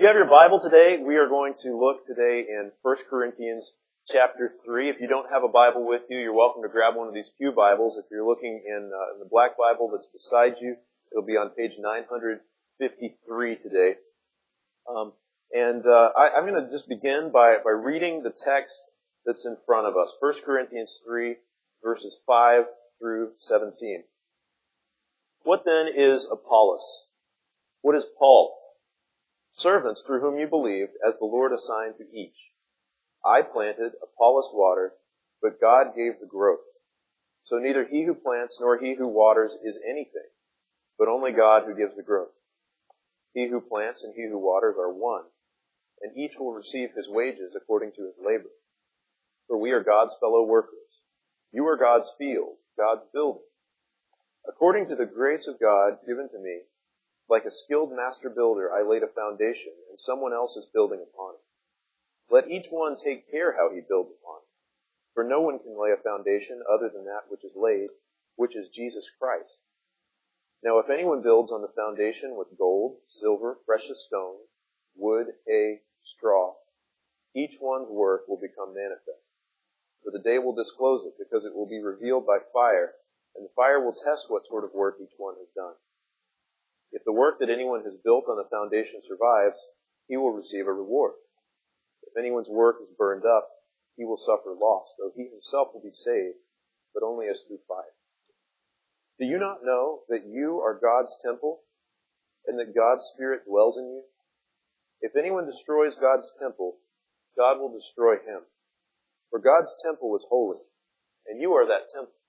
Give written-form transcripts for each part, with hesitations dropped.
you have your Bible today, we are going to look today in 1 Corinthians chapter 3. If you don't have a Bible with you, you're welcome to grab one of these pew Bibles. If you're looking in the black Bible that's beside you, it'll be on page 953 today. I'm going to just begin by reading the text that's in front of us. 1 Corinthians 3, verses 5 through 17. What then is Apollos? What is Paul? Servants through whom you believed, as the Lord assigned to each. I planted, Apollos watered, but God gave the growth. So neither he who plants nor he who waters is anything, but only God who gives the growth. He who plants and he who waters are one, and each will receive his wages according to his labor. For we are God's fellow workers. You are God's field, God's building. According to the grace of God given to me, like a skilled master builder, I laid a foundation, and someone else is building upon it. Let each one take care how he builds upon it. For no one can lay a foundation other than that which is laid, which is Jesus Christ. Now if anyone builds on the foundation with gold, silver, precious stones, wood, hay, straw, each one's work will become manifest. For the day will disclose it, because it will be revealed by fire, and the fire will test what sort of work each one has done. If the work that anyone has built on the foundation survives, he will receive a reward. If anyone's work is burned up, he will suffer loss, though he himself will be saved, but only as through fire. Do you not know that you are God's temple, and that God's Spirit dwells in you? If anyone destroys God's temple, God will destroy him. For God's temple is holy, and you are that temple.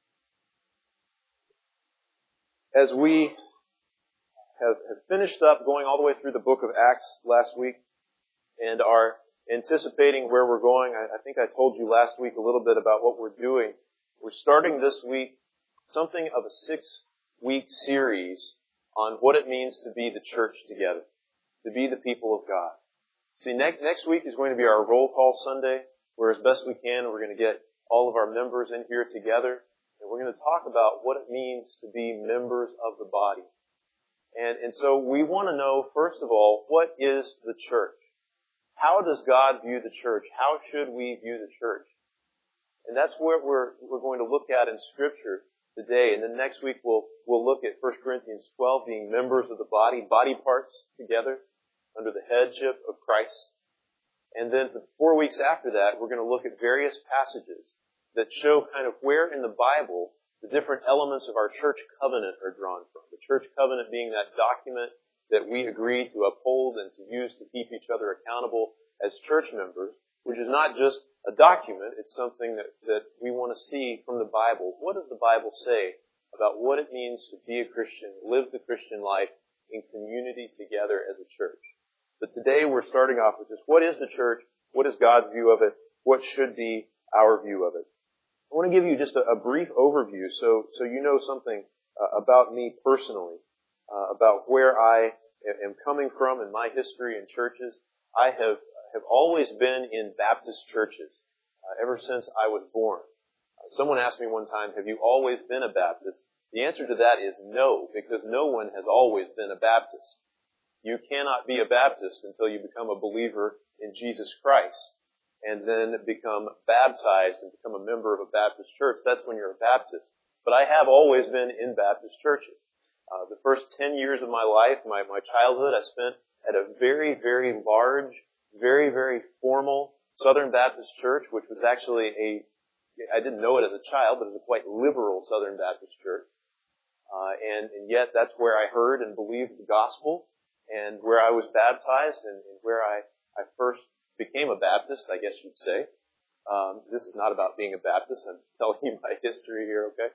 As we have finished up going all the way through the book of Acts last week and are anticipating where we're going. I think I told you last week a little bit about what we're doing. We're starting this week something of a 6-week series on what it means to be the church together, to be the people of God. See, next week is going to be our roll call Sunday, where as best we can, we're going to get all of our members in here together, and we're going to talk about what it means to be members of the body. And so we want to know, first of all, what is the church? How does God view the church? How should we view the church? And that's what we're going to look at in Scripture today. And then next week we'll look at 1 Corinthians 12, being members of the body parts together under the headship of Christ. And then for 4 weeks after that, we're going to look at various passages that show kind of where in the Bible the different elements of our church covenant are drawn from. The church covenant being that document that we agree to uphold and to use to keep each other accountable as church members, which is not just a document, it's something that we want to see from the Bible. What does the Bible say about what it means to be a Christian, live the Christian life in community together as a church? But today we're starting off with this. What is the church? What is God's view of it? What should be our view of it? I want to give you just a brief overview so you know something about me personally, about where I am coming from in my history in churches. I have always been in Baptist churches ever since I was born. Someone asked me one time, have you always been a Baptist? The answer to that is no, because no one has always been a Baptist. You cannot be a Baptist until you become a believer in Jesus Christ, and then become baptized and become a member of a Baptist church. That's when you're a Baptist. But I have always been in Baptist churches. The first 10 years of my life, my childhood, I spent at a very, very large, very, very formal Southern Baptist church, which was actually I didn't know it as a child, but it was a quite liberal Southern Baptist church. And yet that's where I heard and believed the gospel, and where I was baptized, and where I first became a Baptist, I guess you'd say. This is not about being a Baptist. I'm telling you my history here, okay?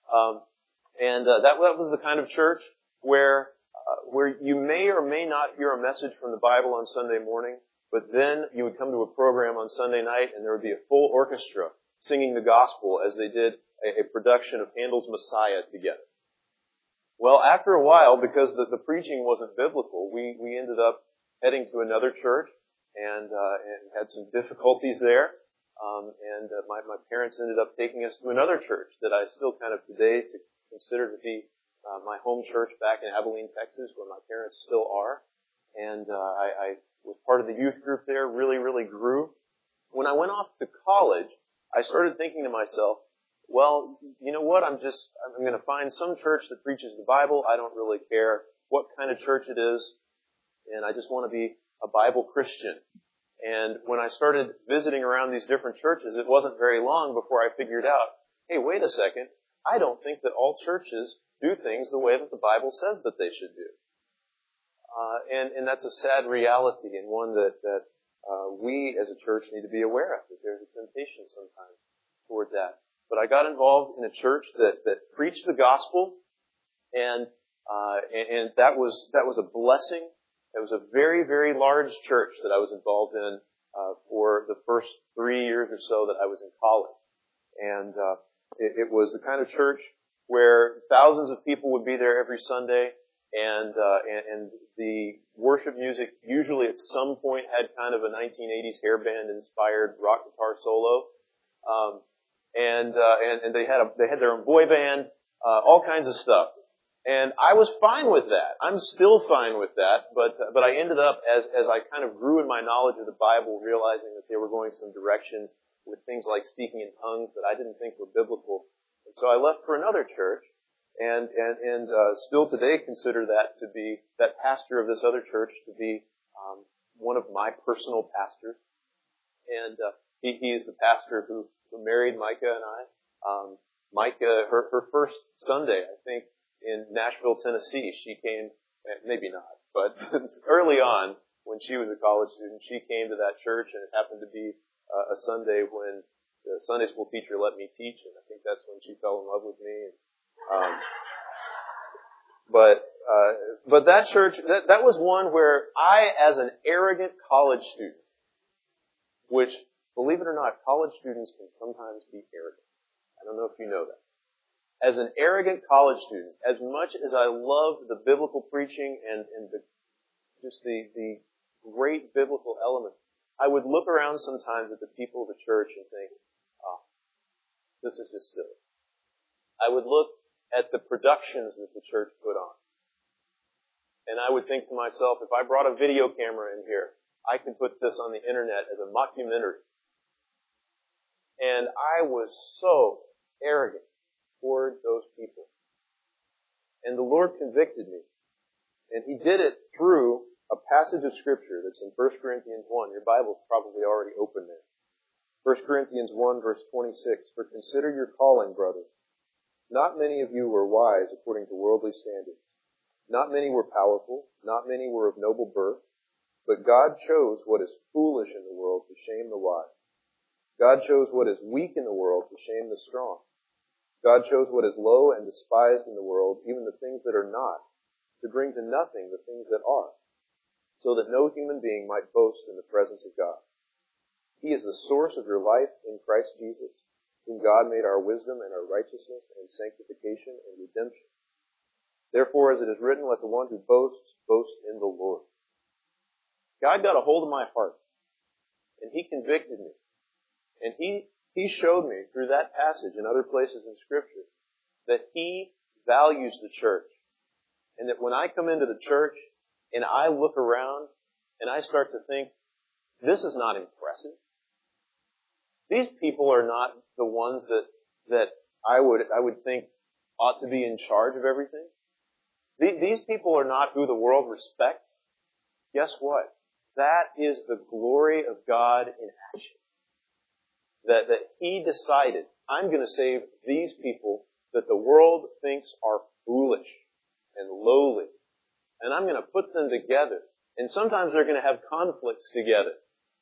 That was the kind of church where you may or may not hear a message from the Bible on Sunday morning, but then you would come to a program on Sunday night and there would be a full orchestra singing the gospel as they did a production of Handel's Messiah together. Well, after a while, because the preaching wasn't biblical, we ended up heading to another church and had some difficulties there. My parents ended up taking us to another church that I still kind of today consider to be my home church back in Abilene, Texas, where my parents still are. and I was part of the youth group there, really, really grew. When I went off to college, I started thinking to myself, well, you know what, I'm going to find some church that preaches the Bible. I don't really care what kind of church it is, and I just want to be a Bible Christian. And when I started visiting around these different churches, it wasn't very long before I figured out, hey, wait a second, I don't think that all churches do things the way that the Bible says that they should do. And that's a sad reality, and one that we as a church need to be aware of, that there's a temptation sometimes toward that. But I got involved in a church that preached the gospel, and that was a blessing. It was a very, very large church that I was involved in for the first 3 years or so that I was in college. And it was the kind of church where thousands of people would be there every Sunday, and the worship music usually at some point had kind of a 1980s hair band inspired rock guitar solo. And they had their own boy band, all kinds of stuff. And I was fine with that. I'm still fine with that, but I ended up, as I kind of grew in my knowledge of the Bible, realizing that they were going some directions with things like speaking in tongues that I didn't think were biblical. And so I left for another church, and still today consider that pastor of this other church to be one of my personal pastors. And he is the pastor who married Micah and I. Micah, her first Sunday, I think, in Nashville, Tennessee, she came, maybe not, but early on, when she was a college student, she came to that church, and it happened to be a Sunday when the Sunday school teacher let me teach, and I think that's when she fell in love with me. But that church, that was one where I, as an arrogant college student, which, believe it or not, college students can sometimes be arrogant. I don't know if you know that. As an arrogant college student, as much as I loved the biblical preaching and the great biblical elements, I would look around sometimes at the people of the church and think, oh, this is just silly. I would look at the productions that the church put on, and I would think to myself, if I brought a video camera in here, I can put this on the internet as a mockumentary. And I was so arrogant toward those people. And the Lord convicted me. And He did it through a passage of Scripture that's in 1 Corinthians 1. Your Bible's probably already open there. 1 Corinthians 1, verse 26. For consider your calling, brothers. Not many of you were wise according to worldly standards. Not many were powerful. Not many were of noble birth. But God chose what is foolish in the world to shame the wise. God chose what is weak in the world to shame the strong. God chose what is low and despised in the world, even the things that are not, to bring to nothing the things that are, so that no human being might boast in the presence of God. He is the source of your life in Christ Jesus, whom God made our wisdom and our righteousness and sanctification and redemption. Therefore, as it is written, let the one who boasts, boast in the Lord. God got a hold of my heart, and He convicted me, and He showed me through that passage and other places in Scripture that He values the church. And that when I come into the church and I look around and I start to think, this is not impressive. These people are not the ones that I would think ought to be in charge of everything. These people are not who the world respects. Guess what? That is the glory of God in action. That He decided, I'm going to save these people that the world thinks are foolish and lowly. And I'm going to put them together. And sometimes they're going to have conflicts together.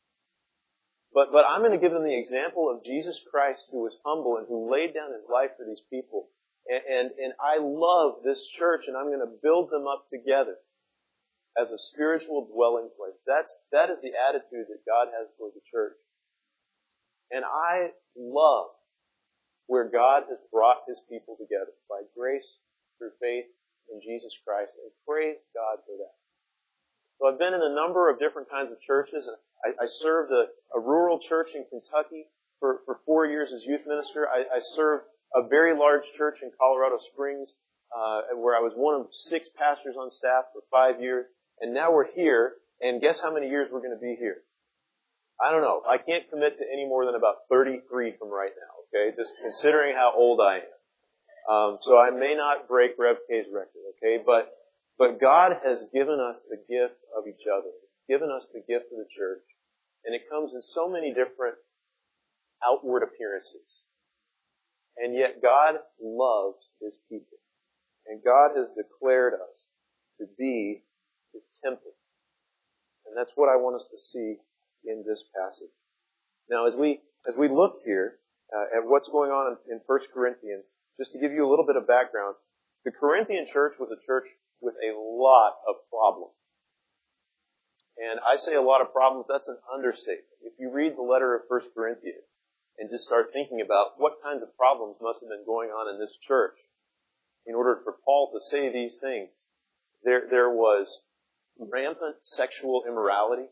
But I'm going to give them the example of Jesus Christ, who was humble and who laid down His life for these people. And I love this church, and I'm going to build them up together as a spiritual dwelling place. That is the attitude that God has toward the church. And I love where God has brought His people together by grace through faith in Jesus Christ, and praise God for that. So I've been in a number of different kinds of churches, and I served a rural church in Kentucky for 4 years as youth minister. I served a very large church in Colorado Springs, where I was one of 6 pastors on staff for 5 years. And now we're here, and guess how many years we're going to be here? I don't know. I can't commit to any more than about 33 from right now, okay? Just considering how old I am. So I may not break Rev K's record, okay? But God has given us the gift of each other, given us the gift of the church, and it comes in so many different outward appearances. And yet God loves His people. And God has declared us to be His temple. And that's what I want us to see in this passage. Now, as we look here at what's going on in 1 Corinthians, just to give you a little bit of background, the Corinthian church was a church with a lot of problems. And I say a lot of problems, that's an understatement. If you read the letter of 1 Corinthians and just start thinking about what kinds of problems must have been going on in this church in order for Paul to say these things, there was rampant sexual immorality.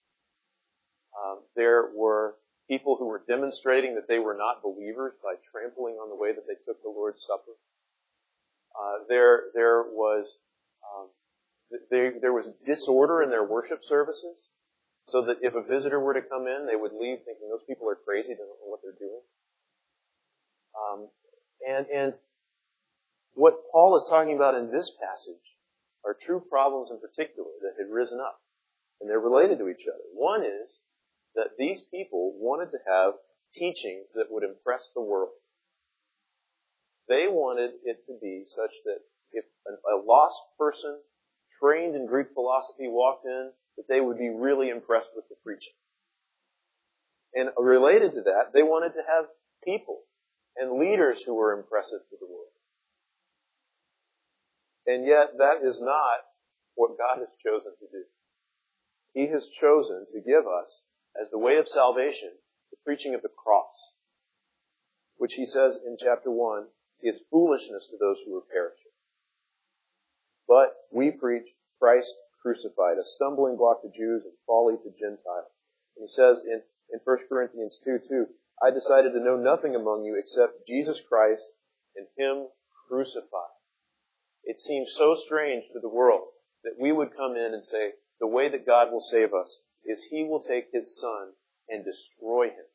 There were people who were demonstrating that they were not believers by trampling on the way that they took the Lord's Supper. There was disorder in their worship services, so that if a visitor were to come in, they would leave thinking those people are crazy, they don't know what they're doing. And what Paul is talking about in this passage are true problems in particular that had risen up, and they're related to each other. One is that these people wanted to have teachings that would impress the world. They wanted it to be such that if a lost person trained in Greek philosophy walked in, that they would be really impressed with the preaching. And related to that, they wanted to have people and leaders who were impressive to the world. And yet, that is not what God has chosen to do. He has chosen to give us, as the way of salvation, the preaching of the cross, which He says in chapter 1 is foolishness to those who are perishing. But we preach Christ crucified, a stumbling block to Jews and folly to Gentiles. And He says in 1 Corinthians 2:2, I decided to know nothing among you except Jesus Christ and Him crucified. It seems so strange to the world that we would come in and say, the way that God will save us is He will take His Son and destroy Him.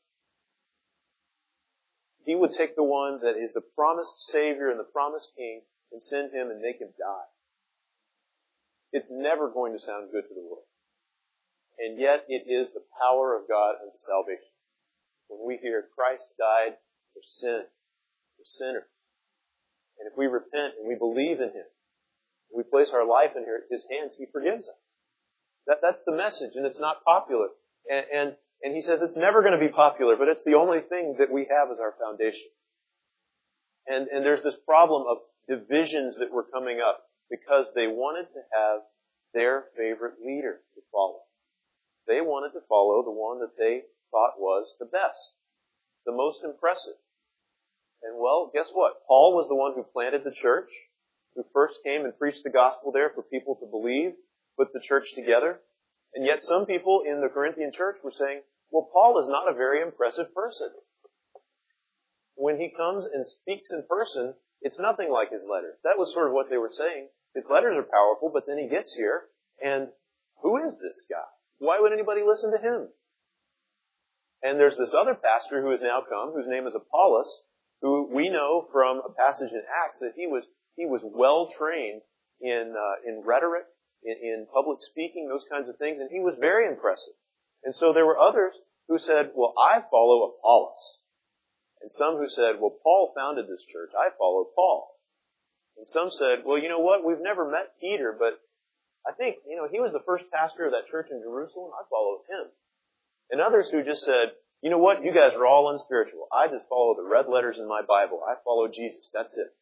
He would take the one that is the promised Savior and the promised King and send Him and make Him die. It's never going to sound good to the world. And yet it is the power of God unto salvation. When we hear Christ died for sin, for sinners, and if we repent and we believe in Him, we place our life in His hands, He forgives us. That's the message, and it's not popular. And He says it's never going to be popular, but it's the only thing that we have as our foundation. And there's this problem of divisions that were coming up because they wanted to have their favorite leader to follow. They wanted to follow the one that they thought was the best, the most impressive. And well, guess what? Paul was the one who planted the church, who first came and preached the gospel there for people to believe, put the church together. And yet some people in the Corinthian church were saying, well, Paul is not a very impressive person. When he comes and speaks in person, it's nothing like his letters. That was sort of what they were saying. His letters are powerful, but then he gets here, and who is this guy? Why would anybody listen to him? And there's this other pastor who has now come, whose name is Apollos, who we know from a passage in Acts that he was well trained in rhetoric, in public speaking, those kinds of things, and he was very impressive. And so there were others who said, well, I follow Apollos. And some who said, well, Paul founded this church. I follow Paul. And some said, well, you know what? We've never met Peter, but I think, he was the first pastor of that church in Jerusalem. I followed him. And others who just said, you know what? You guys are all unspiritual. I just follow the red letters in my Bible. I follow Jesus. That's it.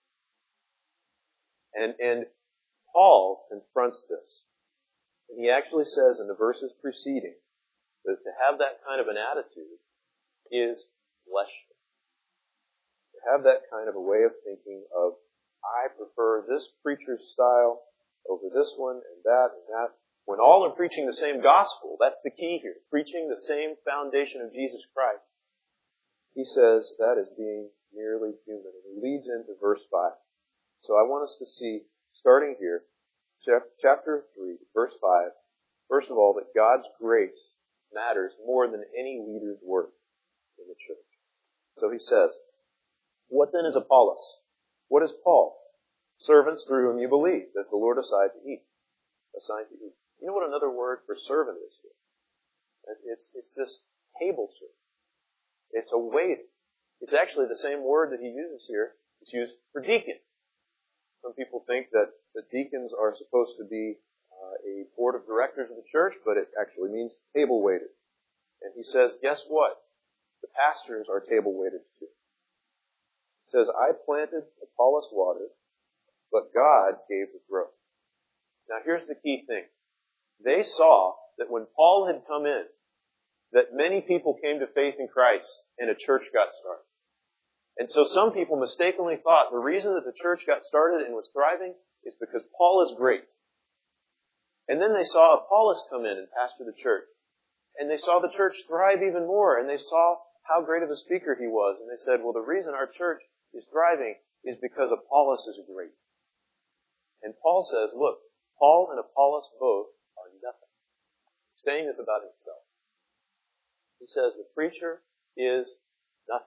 And Paul confronts this. And he actually says in the verses preceding that to have that kind of an attitude is fleshly. To have that kind of a way of thinking of, I prefer this preacher's style over this one and that and that. When all are preaching the same gospel, that's the key here, preaching the same foundation of Jesus Christ. He says that is being merely human. And he leads into verse 5. So I want us to see, starting here, chapter 3, verse 5, first of all, that God's grace matters more than any leader's work in the church. So he says, what then is Apollos? What is Paul? Servants through whom you believe, as the Lord assigned to eat. You know what another word for servant is here? It's this table servant. It's a waiter. It's actually the same word that he uses here. It's used for deacon. Some people think that deacons are supposed to be a board of directors of the church, but it actually means table waiters. And he says, guess what? The pastors are table waiters too. He says, I planted, Apollos watered, but God gave the growth. Now here's the key thing. They saw that when Paul had come in, that many people came to faith in Christ and a church got started. And so some people mistakenly thought the reason that the church got started and was thriving is because Paul is great. And then they saw Apollos come in and pastor the church. And they saw the church thrive even more. And they saw how great of a speaker he was. And they said, well, the reason our church is thriving is because Apollos is great. And Paul says, look, Paul and Apollos both are nothing. He's saying this about himself. He says the preacher is nothing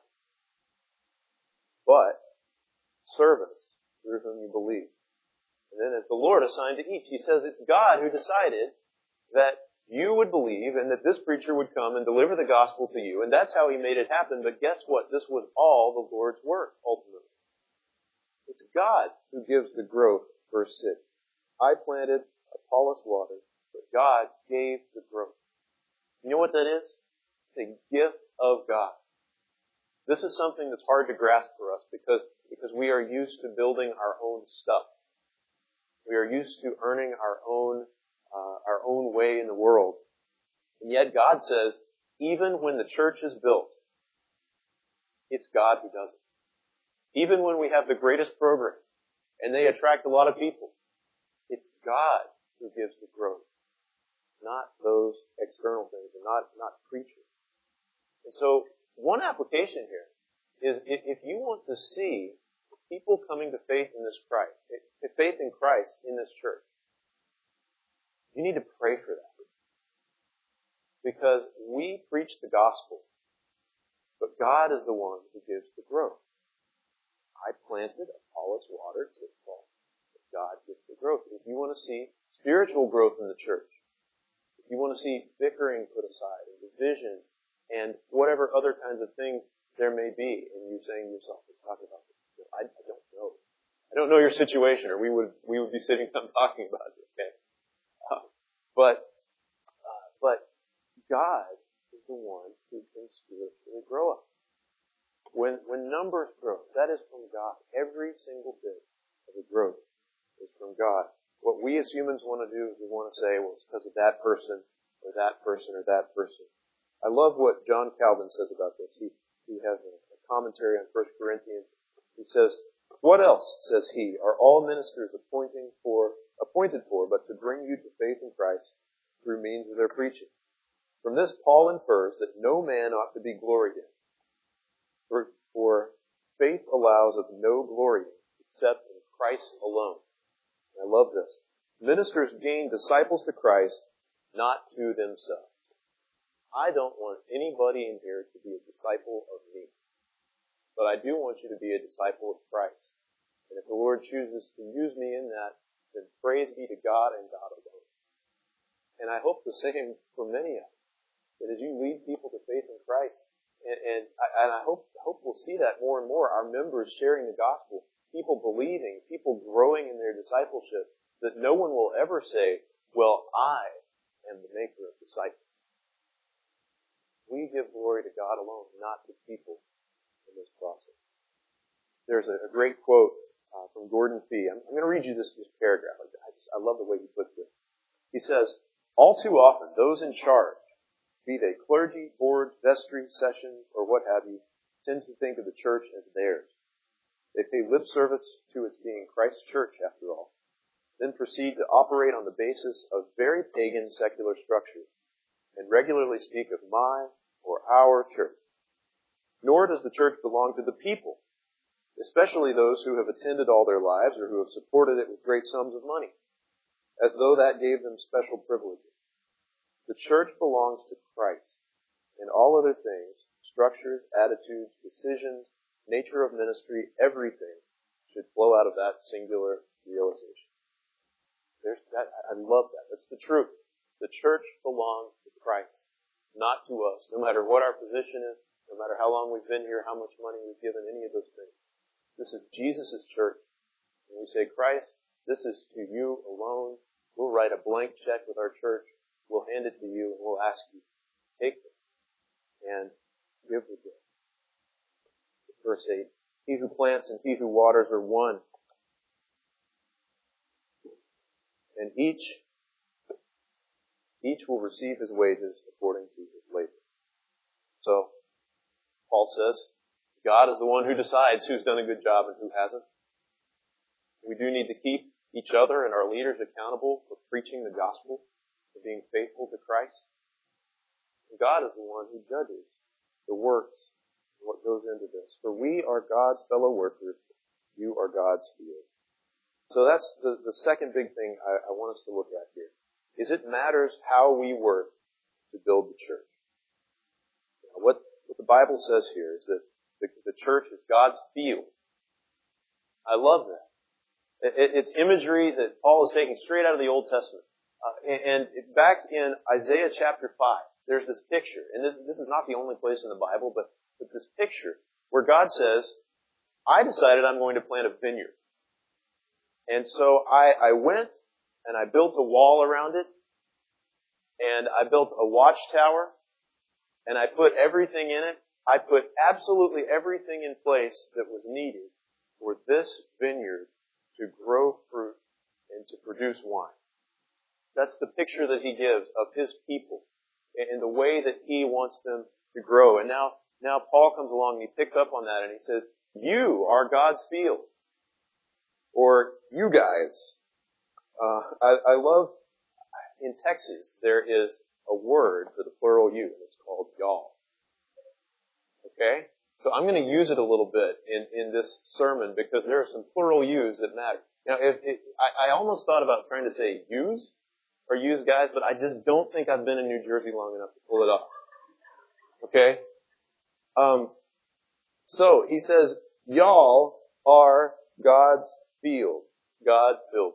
but servants through whom you believe. And then as the Lord assigned to each, he says it's God who decided that you would believe and that this preacher would come and deliver the gospel to you. And that's how he made it happen. But guess what? This was all the Lord's work, ultimately. It's God who gives the growth, verse 6. I planted, Apollos watered, but God gave the growth. You know what that is? It's a gift of God. This is something that's hard to grasp for us because we are used to building our own stuff. We are used to earning our own way in the world. And yet God says, even when the church is built, it's God who does it. Even when we have the greatest program and they attract a lot of people, it's God who gives the growth, not those external things and not preachers. And so one application here is if you want to see people coming to faith in Christ in this church, you need to pray for that. Because we preach the gospel, but God is the one who gives the growth. I planted, Apollos watered, says Paul, but God gives the growth. If you want to see spiritual growth in the church, if you want to see bickering put aside and divisions and whatever other kinds of things there may be, and you're saying to yourself, let's talk about this. I don't know. I don't know your situation, or we would be sitting down talking about it. Okay, but God is the one who can spiritually grow us. When numbers grow, that is from God. Every single bit of the growth is from God. What we as humans want to do is we want to say, well, it's because of that person, or that person, or that person. I love what John Calvin says about this. He has a commentary on 1 Corinthians. He says, what else, says he, are all ministers appointed for, but to bring you to faith in Christ through means of their preaching? From this, Paul infers that no man ought to be gloried in. For faith allows of no glory except in Christ alone. And I love this. Ministers gain disciples to Christ, not to themselves. I don't want anybody in here to be a disciple of me. But I do want you to be a disciple of Christ. And if the Lord chooses to use me in that, then praise be to God and God alone. And I hope the same for many of us. That as you lead people to faith in Christ, and I hope we'll see that more and more, our members sharing the gospel, people believing, people growing in their discipleship, that no one will ever say, well, I am the maker of disciples. We give glory to God alone, not to people in this process. There's a great quote from Gordon Fee. I'm going to read you this paragraph. I love the way he puts this. He says, all too often, those in charge, be they clergy, boards, vestry, sessions, or what have you, tend to think of the church as theirs. They pay lip service to its being Christ's church, after all, then proceed to operate on the basis of very pagan secular structures, and regularly speak of my or our church. Nor does the church belong to the people, especially those who have attended all their lives or who have supported it with great sums of money. as though that gave them special privileges. The church belongs to Christ, and all other things, structures, attitudes, decisions, nature of ministry, everything should flow out of that singular realization. There's that. I love that. That's the truth. The church belongs to Christ, not to us, no matter what our position is, no matter how long we've been here, how much money we've given, any of those things. This is Jesus' church. And we say, Christ, this is to you alone. We'll write a blank check with our church. We'll hand it to you, and we'll ask you, take them and give the gift. Verse 8, he who plants and he who waters are one. And each will receive his wages according to his labor. So, Paul says, God is the one who decides who's done a good job and who hasn't. We do need to keep each other and our leaders accountable for preaching the gospel, for being faithful to Christ. And God is the one who judges the works, what goes into this. For we are God's fellow workers. You are God's field. So that's the second big thing I want us to look at here. Is it matters how we work to build the church. Now, what the Bible says here is that the church is God's field. I love that. It's imagery that Paul is taking straight out of the Old Testament. And back in Isaiah chapter 5, there's this picture, and this is not the only place in the Bible, but this picture where God says, I decided I'm going to plant a vineyard. And so I went and I built a wall around it, and I built a watchtower, and I put everything in it. I put absolutely everything in place that was needed for this vineyard to grow fruit and to produce wine. That's the picture that he gives of his people and the way that he wants them to grow. And now Paul comes along and he picks up on that and he says, you are God's field. Or you guys. I love, in Texas, there is a word for the plural you, and it's called y'all. Okay? So I'm going to use it a little bit in this sermon because there are some plural yous that matter. Now, I almost thought about trying to say yous or use guys, but I just don't think I've been in New Jersey long enough to pull it off. Okay? So he says, y'all are God's field, God's building.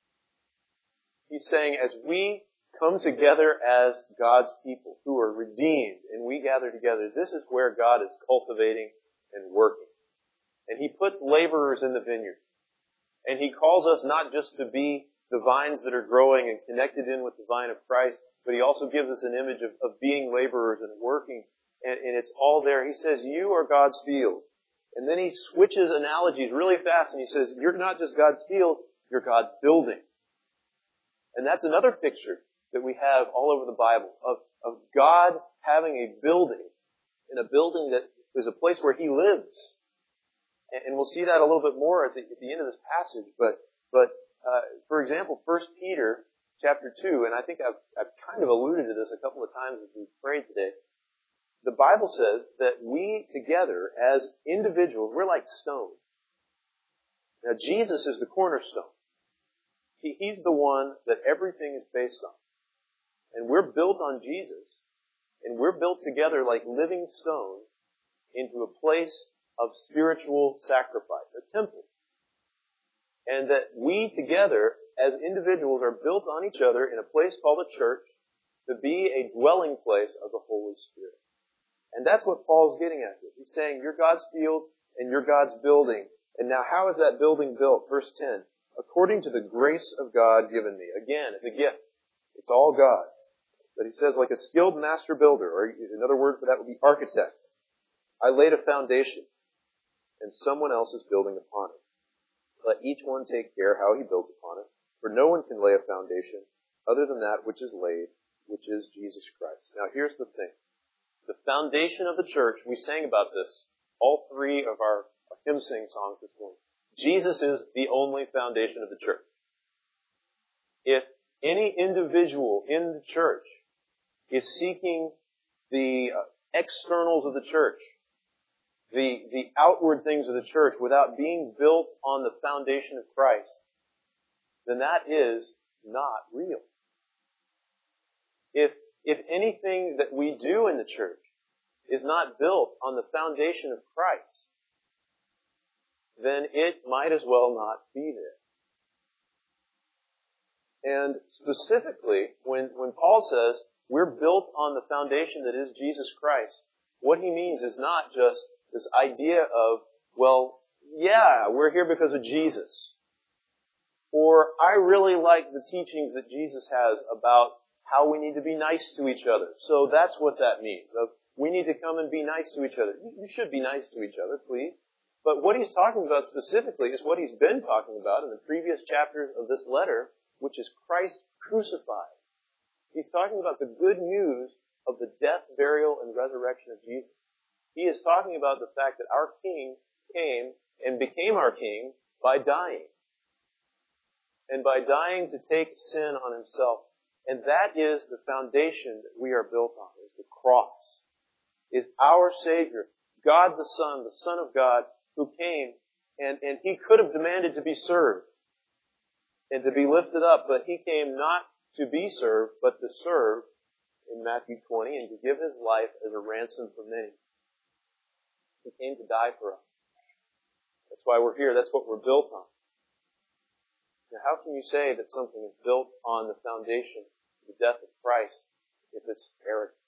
He's saying as we come together as God's people who are redeemed and we gather together, this is where God is cultivating and working. And He puts laborers in the vineyard. And He calls us not just to be the vines that are growing and connected in with the vine of Christ, but He also gives us an image of being laborers and working. And it's all there. He says, you are God's field. And then He switches analogies really fast and He says, you're not just God's field, you're God's building. And that's another picture that we have all over the Bible of God having a building, and a building that is a place where He lives. And we'll see that a little bit more at the end of this passage. But for example, 1 Peter chapter 2, and I think I've kind of alluded to this a couple of times as we've prayed today. The Bible says that we together as individuals, we're like stones. Now Jesus is the cornerstone. He's the one that everything is based on. And we're built on Jesus. And we're built together like living stones into a place of spiritual sacrifice, a temple. And that we together as individuals are built on each other in a place called a church to be a dwelling place of the Holy Spirit. And that's what Paul's getting at here. He's saying you're God's field and you're God's building. And now how is that building built? Verse 10. According to the grace of God given me. Again, it's a gift. It's all God. But he says, like a skilled master builder, or another word for that would be architect. I laid a foundation, and someone else is building upon it. Let each one take care how he builds upon it, for no one can lay a foundation other than that which is laid, which is Jesus Christ. Now here's the thing. The foundation of the church, we sang about this, all three of our hymn sing songs this morning. Jesus is the only foundation of the church. If any individual in the church is seeking the externals of the church, the outward things of the church without being built on the foundation of Christ, then that is not real. If anything that we do in the church is not built on the foundation of Christ, then it might as well not be there. And specifically, when Paul says we're built on the foundation that is Jesus Christ, what he means is not just this idea of, well, yeah, we're here because of Jesus. Or I really like the teachings that Jesus has about how we need to be nice to each other. So that's what that means. We need to come and be nice to each other. You should be nice to each other, please. But what he's talking about specifically is what he's been talking about in the previous chapters of this letter, which is Christ crucified. He's talking about the good news of the death, burial, and resurrection of Jesus. He is talking about the fact that our King came and became our King by dying. And by dying to take sin on himself. And that is the foundation that we are built on, is the cross. Is our Savior, God the Son of God, who came and he could have demanded to be served and to be lifted up, but he came not to be served, but to serve in Matthew 20 and to give his life as a ransom for many. He came to die for us. That's why we're here. That's what we're built on. Now, how can you say that something is built on the foundation of the death of Christ if it's arrogant?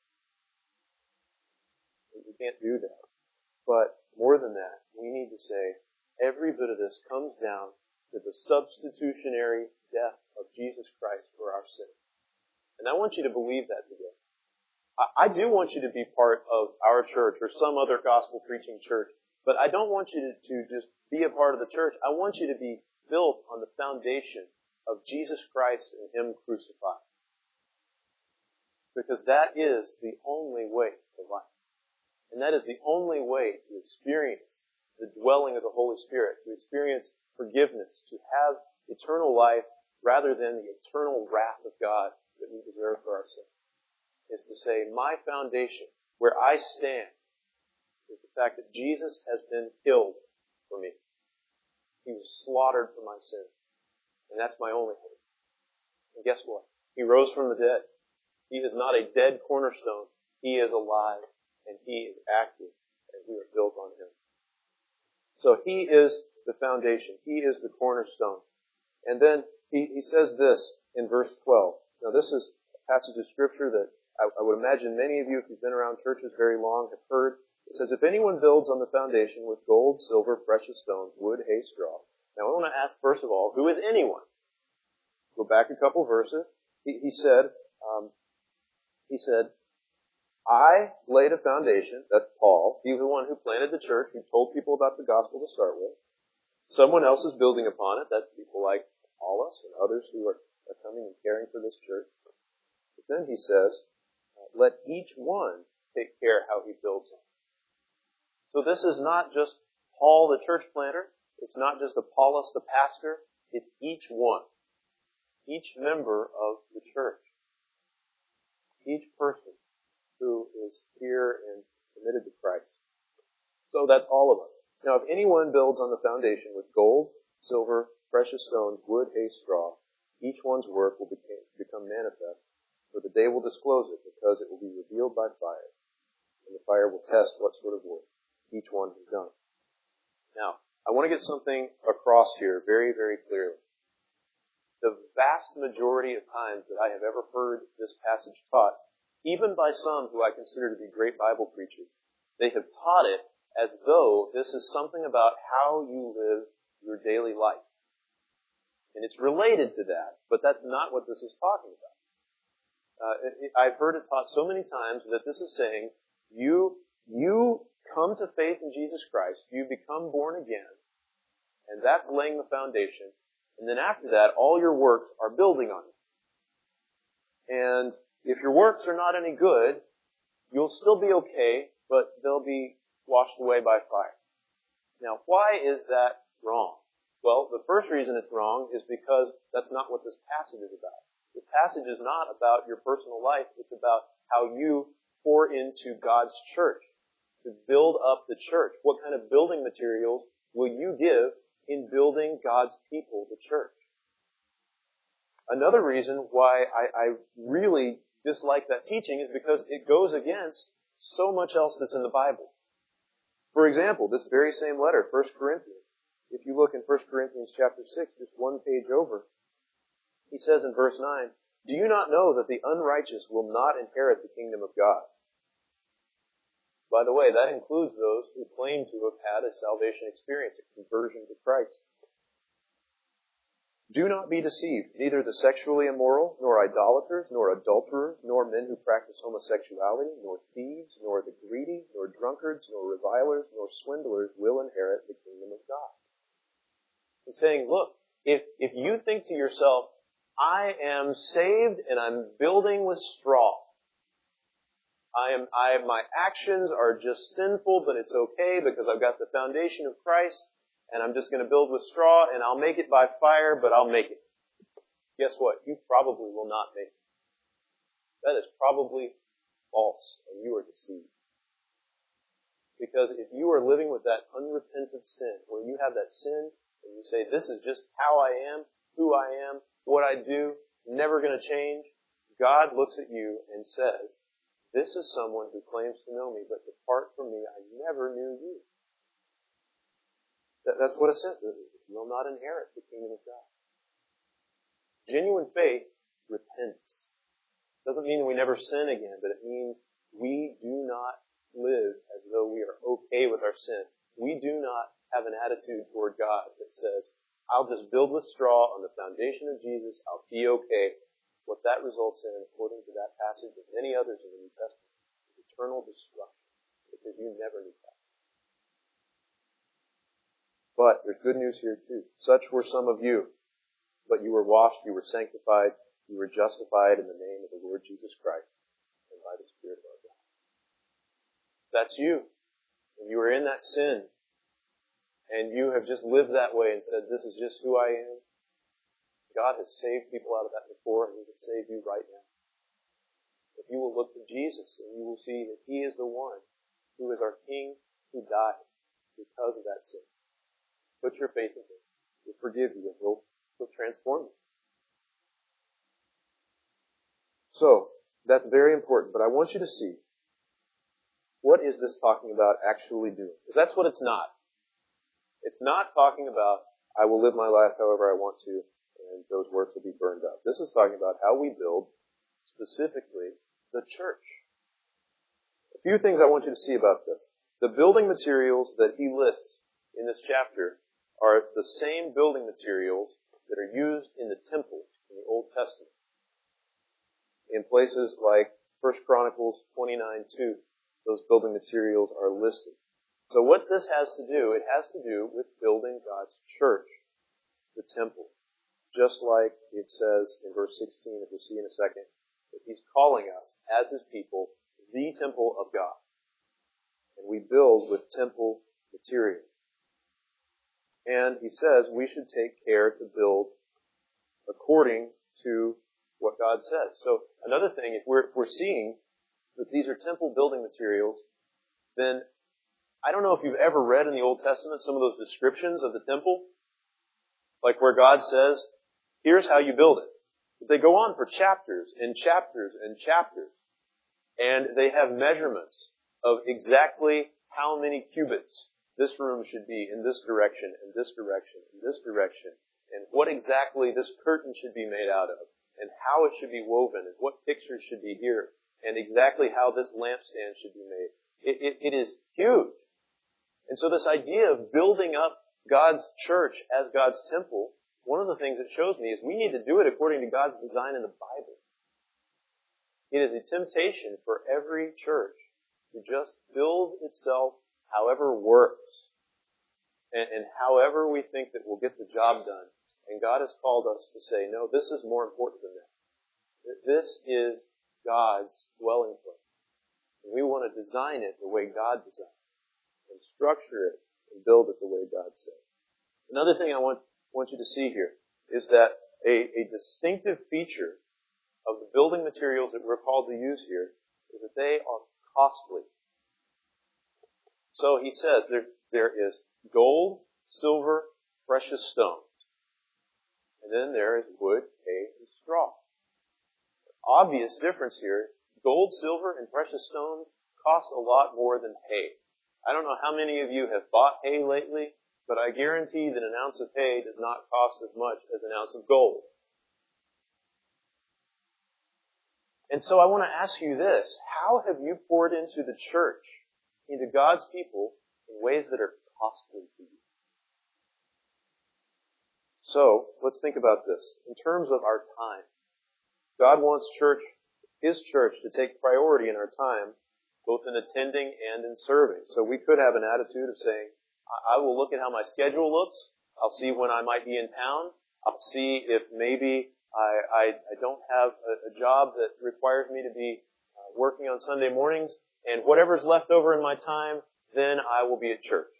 You can't do that. But more than that, we need to say every bit of this comes down to the substitutionary death of Jesus Christ for our sins. And I want you to believe that today. I do want you to be part of our church or some other gospel preaching church, but I don't want you to just be a part of the church. I want you to be built on the foundation of Jesus Christ and Him crucified. Because that is the only way to life. And that is the only way to experience the dwelling of the Holy Spirit, to experience forgiveness, to have eternal life rather than the eternal wrath of God that we deserve for our sins. Is to say, my foundation, where I stand, is the fact that Jesus has been killed for me. He was slaughtered for my sins. And that's my only hope. And guess what? He rose from the dead. He is not a dead cornerstone. He is alive. And He is active. And we are built on Him. So He is the foundation. He is the cornerstone. And then he says this in verse 12. Now this is a passage of Scripture that I would imagine many of you, if you've been around churches very long, have heard. It says, if anyone builds on the foundation with gold, silver, precious stones, wood, hay, straw. Now I want to ask, first of all, who is anyone? Go back a couple verses. He said, I laid a foundation. That's Paul. He's the one who planted the church, who told people about the gospel to start with. Someone else is building upon it. That's people like Apollos and others who are coming and caring for this church. But then he says, let each one take care how he builds on it. So this is not just Paul, the church planter. It's not just Apollos, the pastor. It's each one. Each member of the church. Each person who is here and committed to Christ. So that's all of us. Now, if anyone builds on the foundation with gold, silver, precious stones, wood, hay, straw, each one's work will become manifest, for the day will disclose it, because it will be revealed by fire, and the fire will test what sort of work each one has done. Now, I want to get something across here very, very clearly. The vast majority of times that I have ever heard this passage taught, even by some who I consider to be great Bible preachers, they have taught it as though this is something about how you live your daily life. And it's related to that, but that's not what this is talking about. I've heard it taught so many times that this is saying, you come to faith in Jesus Christ, you become born again, and that's laying the foundation, and then after that, all your works are building on it. And if your works are not any good, you'll still be okay, but they'll be washed away by fire. Now, why is that wrong? Well, the first reason it's wrong is because that's not what this passage is about. This passage is not about your personal life. It's about how you pour into God's church to build up the church. What kind of building materials will you give in building God's people, the church? Another reason why I really dislike that teaching is because it goes against so much else that's in the Bible. For example, this very same letter, 1 Corinthians. If you look in 1 Corinthians chapter 6, just one page over, he says in verse 9, "Do you not know that the unrighteous will not inherit the kingdom of God?" By the way, that includes those who claim to have had a salvation experience, a conversion to Christ. "Do not be deceived. Neither the sexually immoral, nor idolaters, nor adulterers, nor men who practice homosexuality, nor thieves, nor the greedy, nor drunkards, nor revilers, nor swindlers will inherit the kingdom of God." He's saying, look, if you think to yourself, I am saved and I'm building with straw. My actions are just sinful, but it's okay because I've got the foundation of Christ, and I'm just going to build with straw, and I'll make it by fire, but I'll make it. Guess what? You probably will not make it. That is probably false, and you are deceived. Because if you are living with that unrepentant sin, where you have that sin, and you say, this is just how I am, who I am, what I do, never going to change, God looks at you and says, this is someone who claims to know me, but depart from me, I never knew you. That's what it says. You will not inherit the kingdom of God. Genuine faith repents. Doesn't mean we never sin again, but it means we do not live as though we are okay with our sin. We do not have an attitude toward God that says, I'll just build with straw on the foundation of Jesus, I'll be okay. What that results in, according to that passage and many others in the New Testament, is eternal destruction, because you never knew that. But there's good news here too. Such were some of you, but you were washed, you were sanctified, you were justified in the name of the Lord Jesus Christ and by the Spirit of our God. That's you. And you were in that sin, and you have just lived that way and said, this is just who I am. God has saved people out of that before, and He can save you right now. If you will look to Jesus, and you will see that He is the one who is our King who died because of that sin. Put your faith in Him. He'll forgive you, and He'll transform you. So, that's very important, but I want you to see, what is this talking about actually doing? Because that's what it's not. It's not talking about, I will live my life however I want to, and those works will be burned up. This is talking about how we build, specifically, the church. A few things I want you to see about this. The building materials that he lists in this chapter are the same building materials that are used in the temple in the Old Testament. In places like 1 Chronicles 29:2, those building materials are listed. So what this has to do, it has to do with building God's church, the temple. Just like it says in verse 16, that we'll see in a second, that He's calling us, as His people, the temple of God. And we build with temple material. And He says we should take care to build according to what God says. So another thing, if we're seeing that these are temple building materials, then I don't know if you've ever read in the Old Testament some of those descriptions of the temple, like where God says, here's how you build it. But they go on for chapters and chapters and chapters. And they have measurements of exactly how many cubits this room should be in this direction, and this direction, and this direction, and what exactly this curtain should be made out of, and how it should be woven, and what pictures should be here, and exactly how this lampstand should be made. It is huge. And so this idea of building up God's church as God's temple, one of the things it shows me is we need to do it according to God's design in the Bible. It is a temptation for every church to just build itself however works and however we think that we'll get the job done. And God has called us to say, no, this is more important than that. This is God's dwelling place. And we want to design it the way God designed it, and structure it and build it the way God said. Another thing I want you to see here is that a distinctive feature of the building materials that we're called to use here is that they are costly. So he says there is gold, silver, precious stones. And then there is wood, hay, and straw. Obvious difference here. Gold, silver, and precious stones cost a lot more than hay. I don't know how many of you have bought hay lately, but I guarantee that an ounce of hay does not cost as much as an ounce of gold. And so I want to ask you this. How have you poured into the church, into God's people, in ways that are costly to you? So, let's think about this. In terms of our time, God wants His church to take priority in our time, both in attending and in serving. So we could have an attitude of saying, I will look at how my schedule looks. I'll see when I might be in town. I'll see if maybe I don't have a job that requires me to be working on Sunday mornings. And whatever's left over in my time, then I will be at church.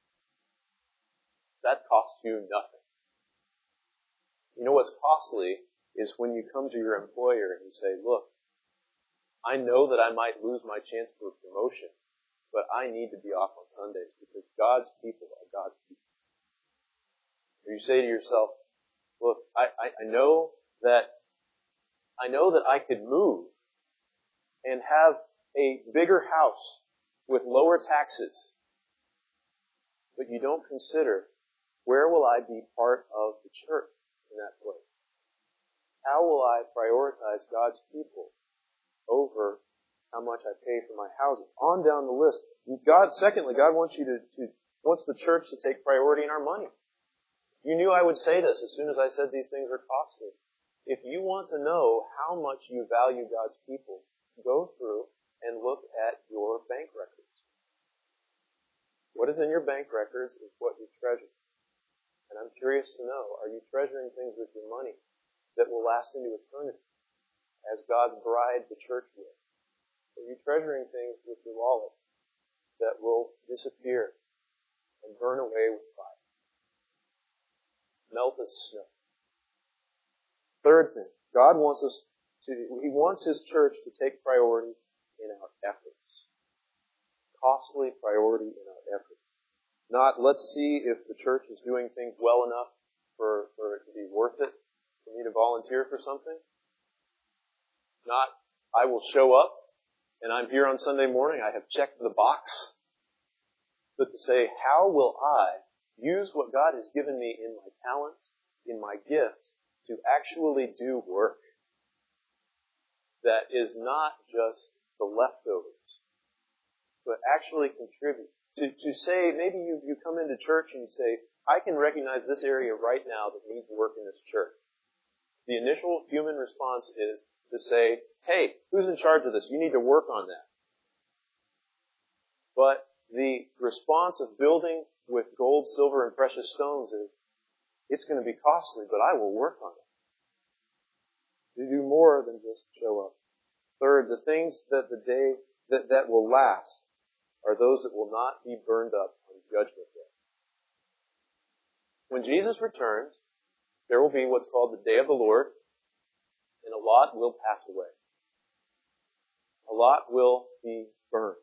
That costs you nothing. You know what's costly is when you come to your employer and you say, look, I know that I might lose my chance for a promotion, but I need to be off on Sundays because God's people are God's people. Or you say to yourself, look, I know that I could move and have a bigger house with lower taxes, but you don't consider where will I be part of the church in that place? How will I prioritize God's people over how much I pay for my housing? On down the list. Secondly, God wants wants the church to take priority in our money. You knew I would say this as soon as I said these things are costly. If you want to know how much you value God's people, go through and look at your bank records. What is in your bank records is what you treasure. And I'm curious to know, are you treasuring things with your money that will last into eternity as God's bride, the church, will? Are you treasuring things with your wallet that will disappear and burn away with fire? Melt as snow. Third thing, God wants He wants His church to take priority in our efforts. Costly priority in our efforts. Not, let's see if the church is doing things well enough for it to be worth it for me to volunteer for something. Not, I will show up and I'm here on Sunday morning, I have checked the box. But to say, how will I use what God has given me in my talents, in my gifts, to actually do work that is not just the leftovers, but actually contribute. To say, maybe you come into church and you say, I can recognize this area right now that needs work in this church. The initial human response is to say, hey, who's in charge of this? You need to work on that. But the response of building with gold, silver, and precious stones is, it's going to be costly, but I will work on it. To do more than just show up. Third, the things that will last are those that will not be burned up on Judgment Day. When Jesus returns, there will be what's called the Day of the Lord, and a lot will pass away. A lot will be burned.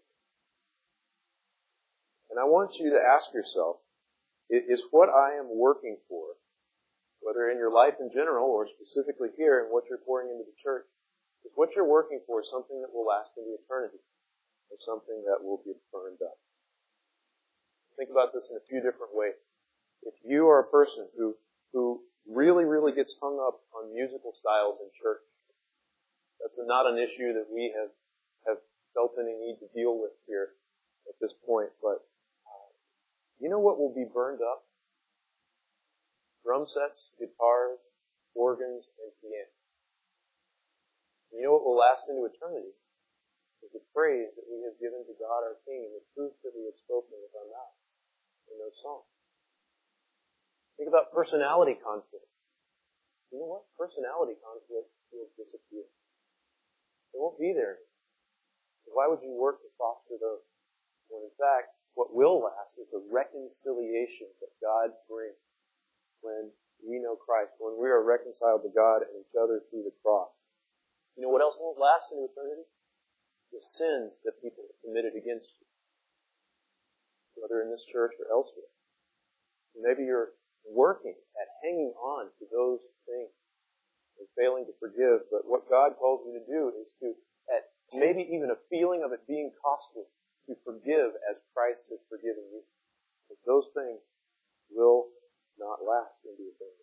And I want you to ask yourself, is what I am working for, whether in your life in general or specifically here in what you're pouring into the church, is what you're working for something that will last into eternity or something that will be burned up? Think about this in a few different ways. If you are a person who really, really gets hung up on musical styles in church, that's not an issue that we have felt any need to deal with here at this point, but you know what will be burned up? Drum sets, guitars, organs, and pianos. You know what will last into eternity? Is the praise that we have given to God our King and the truth that we have spoken with our mouths in those songs. Think about personality conflicts. You know what? Personality conflicts will disappear. They won't be there anymore. So why would you work to foster those? When in fact, what will last is the reconciliation that God brings when we know Christ, when we are reconciled to God and each other through the cross. You know what else won't last into eternity? The sins that people have committed against you, whether in this church or elsewhere. Maybe you're working at hanging on to those things and failing to forgive. But what God calls me to do is to, at maybe even a feeling of it being costly, to forgive as Christ has forgiven you. Because those things will not last into eternity.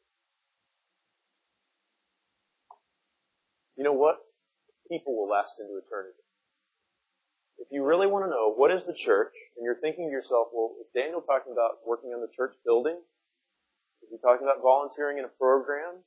You know what? People will last into eternity. If you really want to know what is the church, and you're thinking to yourself, well, is Daniel talking about working on the church building? Is he talking about volunteering in a program?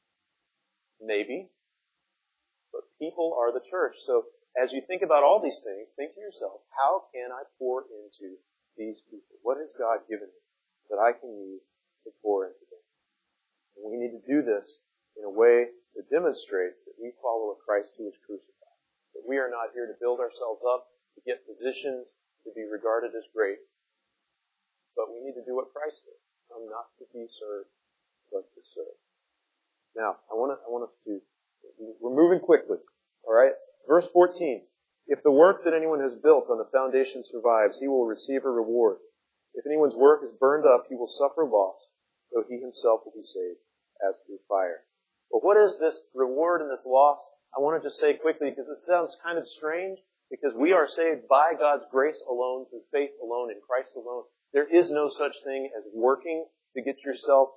Maybe. But people are the church. So as you think about all these things, think to yourself, how can I pour into these people? What has God given me that I can use to pour into them? And we need to do this in a way that demonstrates that we follow a Christ who is crucified. That we are not here to build ourselves up, to get positions, to be regarded as great. But we need to do what Christ did. Come not to be served, but to serve. Now, I want us to, we're moving quickly. Alright? Verse 14. If the work that anyone has built on the foundation survives, he will receive a reward. If anyone's work is burned up, he will suffer loss, though he himself will be saved as through fire. But what is this reward and this loss? I want to just say quickly, because this sounds kind of strange, because we are saved by God's grace alone, through faith alone, in Christ alone. There is no such thing as working to get yourself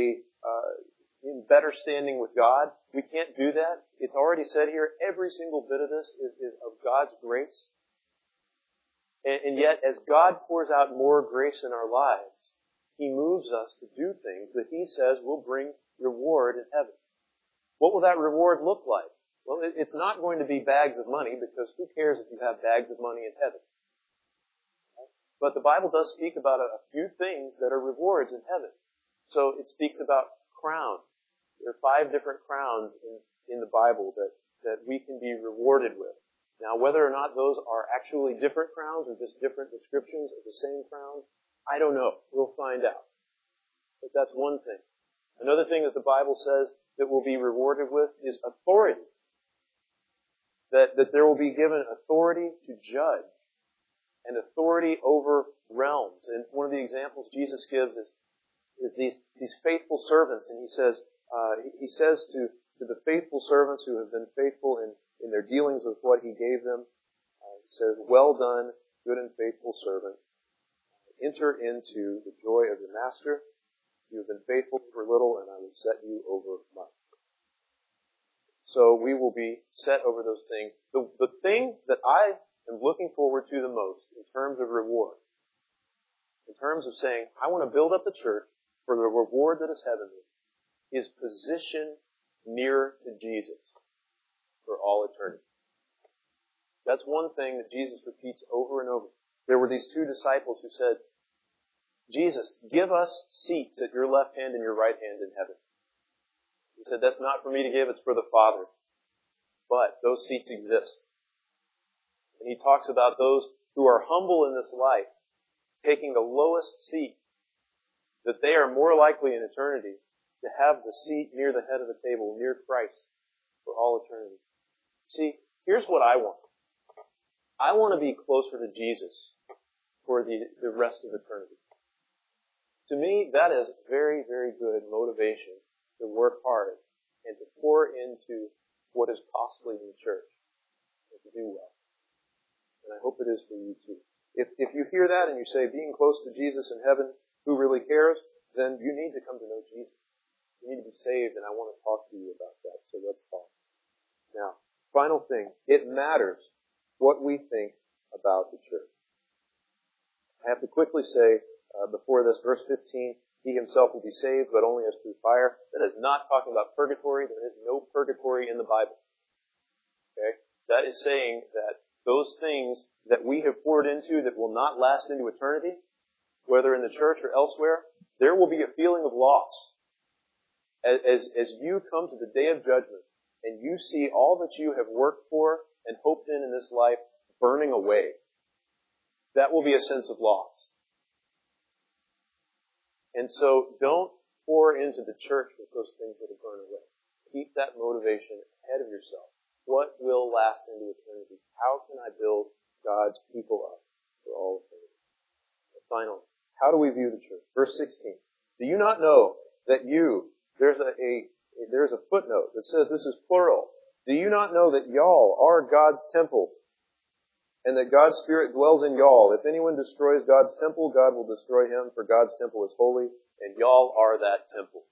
in better standing with God. We can't do that. It's already said here, every single bit of this is of God's grace. And yet, as God pours out more grace in our lives, He moves us to do things that He says will bring reward in heaven. What will that reward look like? Well, it's not going to be bags of money, because who cares if you have bags of money in heaven? But the Bible does speak about a few things that are rewards in heaven. So it speaks about crowns. There are 5 different crowns in the Bible that we can be rewarded with. Now, whether or not those are actually different crowns or just different descriptions of the same crown, I don't know. We'll find out. But that's one thing. Another thing that the Bible says that we'll be rewarded with is authority. That there will be given authority to judge and authority over realms. And one of the examples Jesus gives is these faithful servants. And he says to the faithful servants who have been faithful in their dealings with what He gave them, He says, "Well done, good and faithful servant. Enter into the joy of your master. You have been faithful over little, and I will set you over much." So we will be set over those things. The thing that I am looking forward to the most in terms of reward, in terms of saying, I want to build up the church for the reward that is heavenly, is position near to Jesus for all eternity. That's one thing that Jesus repeats over and over. There were these 2 disciples who said, Jesus, give us seats at your left hand and your right hand in heaven. He said, that's not for me to give, it's for the Father. But those seats exist. And He talks about those who are humble in this life, taking the lowest seat, that they are more likely in eternity to have the seat near the head of the table, near Christ, for all eternity. See, here's what I want. I want to be closer to Jesus for the rest of eternity. To me, that is very, very good motivation to work hard and to pour into what is costly in the church and to do well. And I hope it is for you too. If you hear that and you say, being close to Jesus in heaven, who really cares? Then you need to come to know Jesus. You need to be saved, and I want to talk to you about that. So let's talk. Now, final thing. It matters what we think about the church. I have to quickly say, before this, verse 15, He Himself will be saved, but only as through fire. That is not talking about purgatory. There is no purgatory in the Bible. Okay? That is saying that those things that we have poured into that will not last into eternity, whether in the church or elsewhere, there will be a feeling of loss. As you come to the day of judgment and you see all that you have worked for and hoped in this life burning away, that will be a sense of loss. And so don't pour into the church with those things that will burn away. Keep that motivation ahead of yourself. What will last into eternity? How can I build God's people up for all eternity? And finally, how do we view the church? Verse 16. Do you not know that there's a there's a footnote that says this is plural. Do you not know that y'all are God's temple and that God's Spirit dwells in y'all? If anyone destroys God's temple, God will destroy him, for God's temple is holy, and y'all are that temple.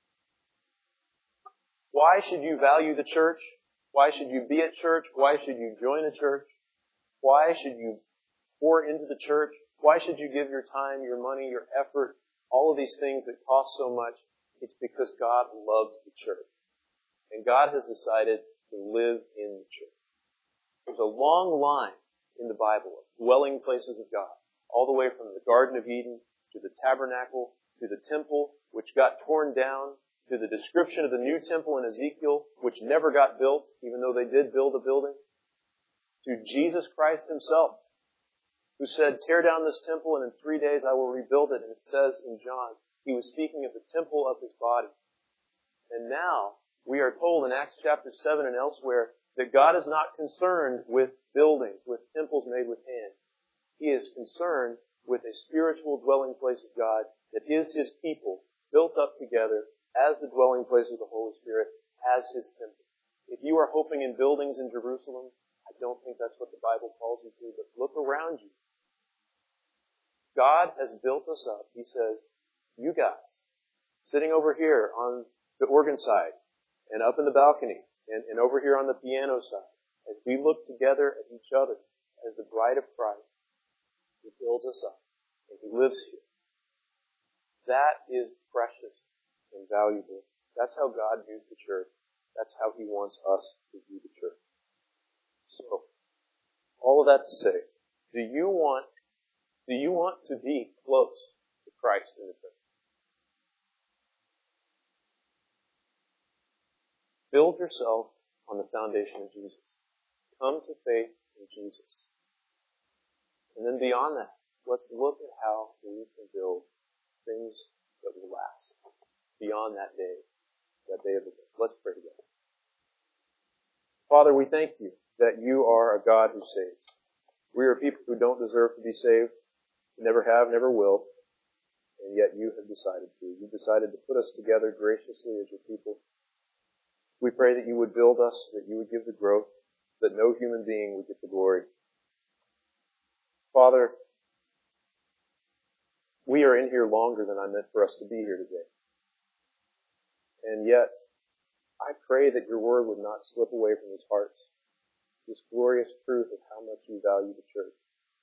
Why should you value the church? Why should you be at church? Why should you join a church? Why should you pour into the church? Why should you give your time, your money, your effort, all of these things that cost so much? It's because God loves the church. And God has decided to live in the church. There's a long line in the Bible of dwelling places of God, all the way from the Garden of Eden to the tabernacle to the temple, which got torn down, to the description of the new temple in Ezekiel, which never got built, even though they did build a building, to Jesus Christ himself, who said, tear down this temple and in 3 days I will rebuild it. And it says in John, he was speaking of the temple of his body. And now we are told in Acts chapter 7 and elsewhere that God is not concerned with buildings, with temples made with hands. He is concerned with a spiritual dwelling place of God that is his people built up together as the dwelling place of the Holy Spirit, as his temple. If you are hoping in buildings in Jerusalem, I don't think that's what the Bible calls you to, but look around you. God has built us up. He says, you guys, sitting over here on the organ side, and up in the balcony, and over here on the piano side, as we look together at each other as the bride of Christ, he builds us up, and he lives here. That is precious and valuable. That's how God views the church. That's how he wants us to view the church. So, all of that to say, do you want to be close to Christ in the church? Build yourself on the foundation of Jesus. Come to faith in Jesus. And then beyond that, let's look at how we can build things that will last beyond that day of the day. Let's pray together. Father, we thank you that you are a God who saves. We are people who don't deserve to be saved, never have, never will, and yet you have decided to. You decided to put us together graciously as your people. We pray that you would build us, that you would give the growth, that no human being would get the glory. Father, we are in here longer than I meant for us to be here today. And yet, I pray that your word would not slip away from his hearts. This glorious truth of how much you value the church.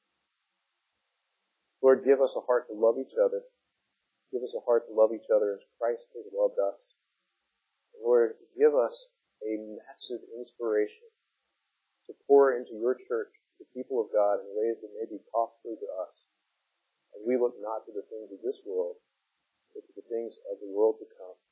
Lord, give us a heart to love each other. Give us a heart to love each other as Christ has loved us. And Lord, give us a massive inspiration to pour into your church, the people of God, in ways that may be costly to us. And we look not to the things of this world, but to the things of the world to come.